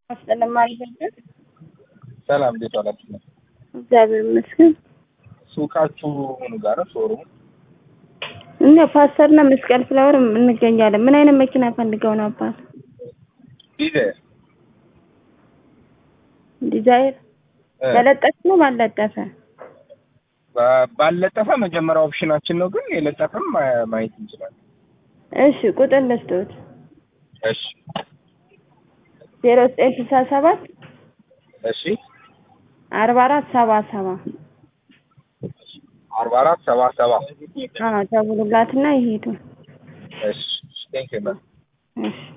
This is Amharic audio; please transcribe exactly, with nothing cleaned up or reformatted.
አስጠለም አልበደል ሰላም እንዴት ዋላችሁ? እግዚአብሔር ይመስገን። ሱቃችሁ ምን ጋር ነው? ሾሩም እና ፓስተርና መስቀል ፍላወር እንገኛለን። ምን አይነት መኪና ፈልገው ነው አባት? ዲዛይር ዲዛይር በለጠፈ ነው ባለጠፈ? ባለጠፈ መጀመሪያ ኦፕሽናችን ነው፣ ግን የለጠፈም ማየት እንችላለን። እሺ ቁጥር ልስጥዎት። እሺ ዜሮ ዘጠኝ ስልሳ ሰባት እሺ አርባ አራት ሰባ ሰባ አርባ አራት ሰባ ሰባ አዎ ደውሉላትና ይሄዱ። እሺ ቴንክ ዩ። እሺ